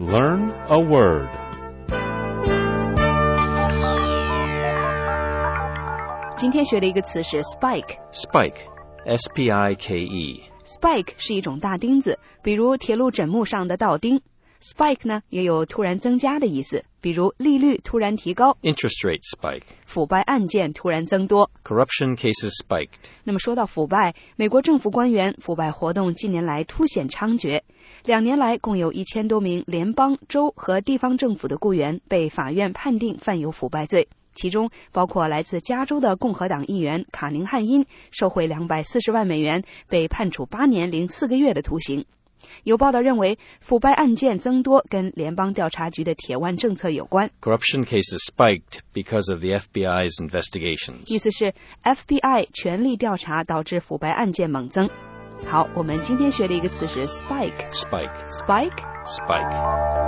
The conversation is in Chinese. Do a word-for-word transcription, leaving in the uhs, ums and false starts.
Learn a word. Spike 今天学的一个词是 spike. Spike, S P I K E. Spike 是一种大钉子，比如铁路枕木上的道钉。Spike 呢也有突然增加的意思，比如利率突然提高， Interest rate spike. 腐败案件突然增多。 Corruption cases spiked. 那么说到腐败，美国政府官员腐败活动近年来凸显猖獗，两年来共有一千多名联邦、州和地方政府的雇员被法院判定犯有腐败罪，其中包括来自加州的共和党议员卡宁汉因，受贿两百四十万美元，被判处八年零四个月的徒刑。有报道认为，腐败案件增多跟联邦调查局的铁腕政策有关。 Corruption cases spiked because of the F B I's investigations. 意思是 F B I 全力调查导致腐败案件猛增。好，我们今天学的一个词是 spike. Spike. Spike Spike.